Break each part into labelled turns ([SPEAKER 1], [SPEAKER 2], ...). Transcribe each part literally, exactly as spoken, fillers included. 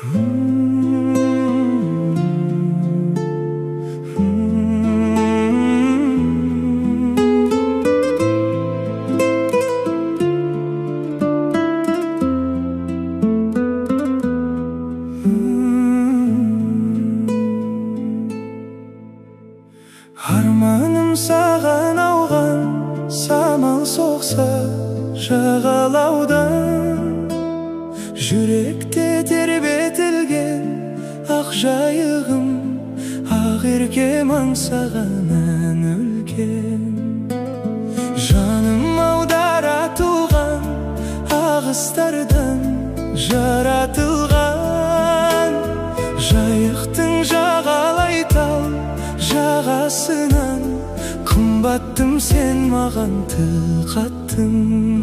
[SPEAKER 1] Арманым саған ауған, самал соқса жағалаудан, жүректе тербетілген ақ жайығым, ақ еркем аңсаған ән өлген. Жаным аудара туған ағыстардан жаратылған, жайықтың жағалай тал жағасынан қымбаттым, сен маған тіл қаттың.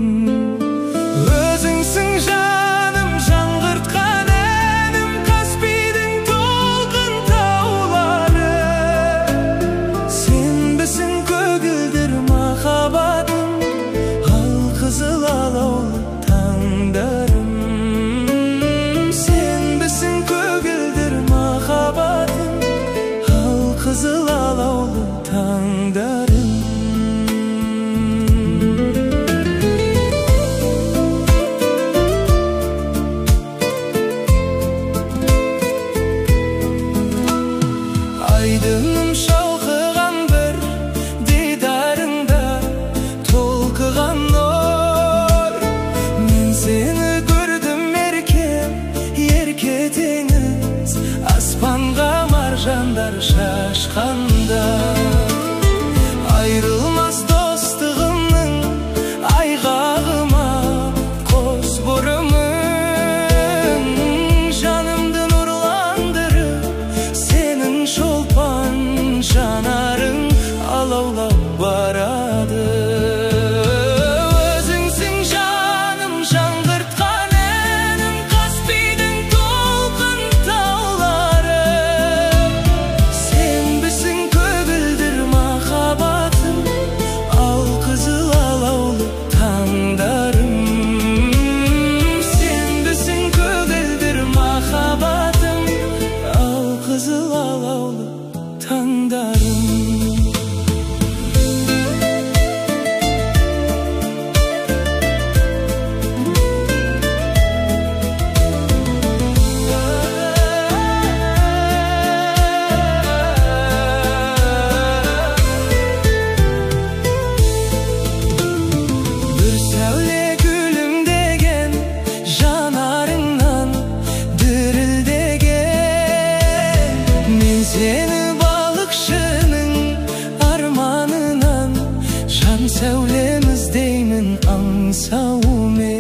[SPEAKER 1] Өзіңсің жаным, жаңғыртқан әнім, Каспийдің толқын таулары. Сенбісің көгілдір махаббатым, ал қызыл алаулы таңдарым. Сенбісің көгілдір махаббатым, ал қызыл алаулы таңдарым. Айдыным шалқыған бір дидарыңда толқыған нұр. Мен сені көрдім еркем, ерке теңіз, аспанға маржандар шашқанда. Айрылмас достығымның айғағыма қос бұрымың, жанымды нұрландырып, сенің шолпан жанарың алаулап барады. Өзіңсің жаным, жаңғыртқан әнім, Каспийдің толқын таулары. Сенбісің көгілдір махаббатым, ал қызыл алаулы таңдарым. Сенбісің көгілдір махаббатым, ал қызыл алаулы таңдарым. Бір сәуле күлімдеген жанарыңнан дірілдеген, мен сені балықшының арманынан, жан сәулем іздеймін аңсаумен.